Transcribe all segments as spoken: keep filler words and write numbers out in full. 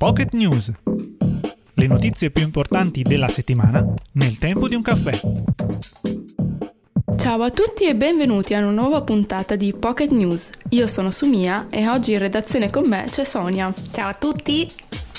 Pocket News. Le notizie più importanti della settimana nel tempo di un caffè. Ciao a tutti e benvenuti a una nuova puntata di Pocket News. Io sono Sumia e oggi in redazione con me c'è Sonia. Ciao a tutti!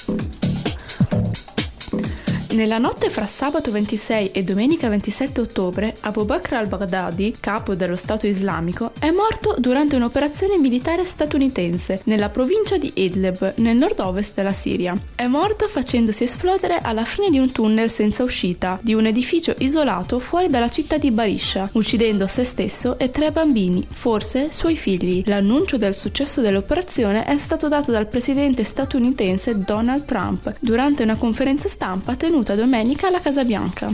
Nella notte fra sabato ventisei e domenica ventisette ottobre, Abu Bakr al-Baghdadi, capo dello Stato islamico, è morto durante un'operazione militare statunitense nella provincia di Idlib, nel nord-ovest della Siria. È morto facendosi esplodere alla fine di un tunnel senza uscita di un edificio isolato fuori dalla città di Barisha, uccidendo se stesso e tre bambini, forse suoi figli. L'annuncio del successo dell'operazione è stato dato dal presidente statunitense Donald Trump durante una conferenza stampa tenuta domenica alla Casa Bianca.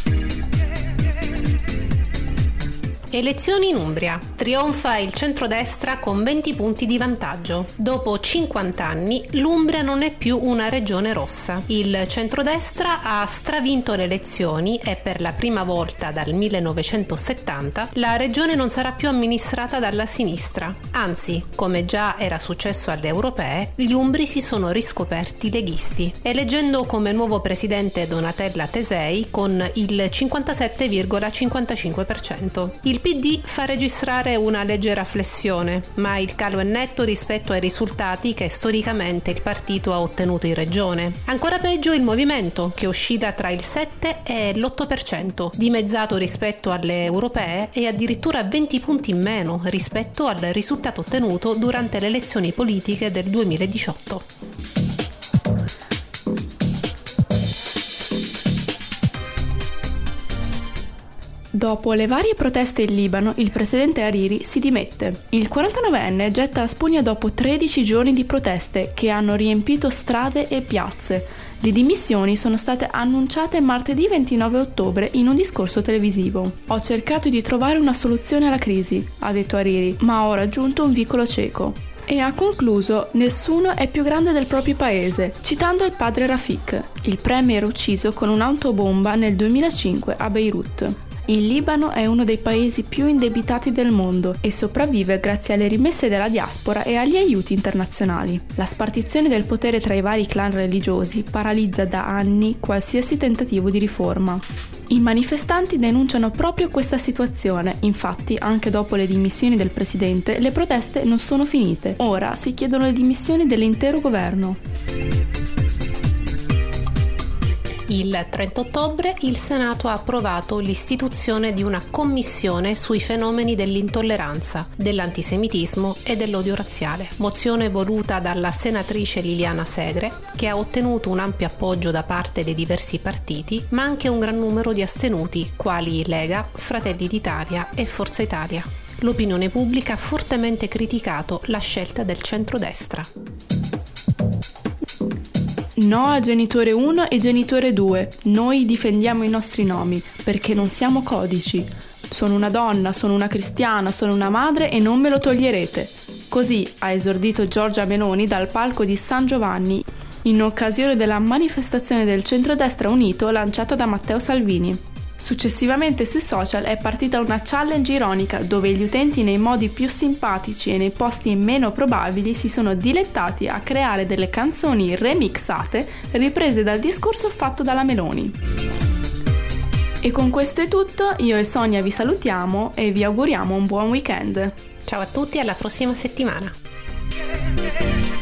Elezioni in Umbria. Trionfa il centrodestra con venti punti di vantaggio. Dopo cinquanta anni, l'Umbria non è più una regione rossa. Il centrodestra ha stravinto le elezioni e per la prima volta dal millenovecentosettanta la regione non sarà più amministrata dalla sinistra. Anzi, come già era successo alle europee, gli umbri si sono riscoperti leghisti, eleggendo come nuovo presidente Donatella Tesei con il cinquantasette virgola cinquantacinque per cento. Il P D fa registrare una leggera flessione, ma il calo è netto rispetto ai risultati che storicamente il partito ha ottenuto in regione. Ancora peggio il Movimento, che oscilla tra il sette e l'otto per cento, dimezzato rispetto alle europee e addirittura venti punti in meno rispetto al risultato ottenuto durante le elezioni politiche del duemiladiciotto. Dopo le varie proteste in Libano, il presidente Hariri si dimette. Il quarantanovenne getta la spugna dopo tredici giorni di proteste che hanno riempito strade e piazze. Le dimissioni sono state annunciate martedì ventinove ottobre in un discorso televisivo. Ho cercato di trovare una soluzione alla crisi, ha detto Hariri, ma ho raggiunto un vicolo cieco. E ha concluso: nessuno è più grande del proprio paese, citando il padre Rafik, il premier ucciso con un'autobomba nel duemilacinque a Beirut. Il Libano è uno dei paesi più indebitati del mondo e sopravvive grazie alle rimesse della diaspora e agli aiuti internazionali. La spartizione del potere tra i vari clan religiosi paralizza da anni qualsiasi tentativo di riforma. I manifestanti denunciano proprio questa situazione, infatti anche dopo le dimissioni del presidente le proteste non sono finite. Ora si chiedono le dimissioni dell'intero governo. Il trenta ottobre il Senato ha approvato l'istituzione di una commissione sui fenomeni dell'intolleranza, dell'antisemitismo e dell'odio razziale. Mozione voluta dalla senatrice Liliana Segre, che ha ottenuto un ampio appoggio da parte dei diversi partiti, ma anche un gran numero di astenuti, quali Lega, Fratelli d'Italia e Forza Italia. L'opinione pubblica ha fortemente criticato la scelta del centrodestra. No a genitore uno e genitore due. Noi difendiamo i nostri nomi, perché non siamo codici. Sono una donna, sono una cristiana, sono una madre e non me lo toglierete. Così ha esordito Giorgia Meloni dal palco di San Giovanni in occasione della manifestazione del centrodestra unito lanciata da Matteo Salvini. Successivamente sui social è partita una challenge ironica dove gli utenti nei modi più simpatici e nei posti meno probabili si sono dilettati a creare delle canzoni remixate riprese dal discorso fatto dalla Meloni. E con questo è tutto, io e Sonia vi salutiamo e vi auguriamo un buon weekend. Ciao a tutti, alla prossima settimana.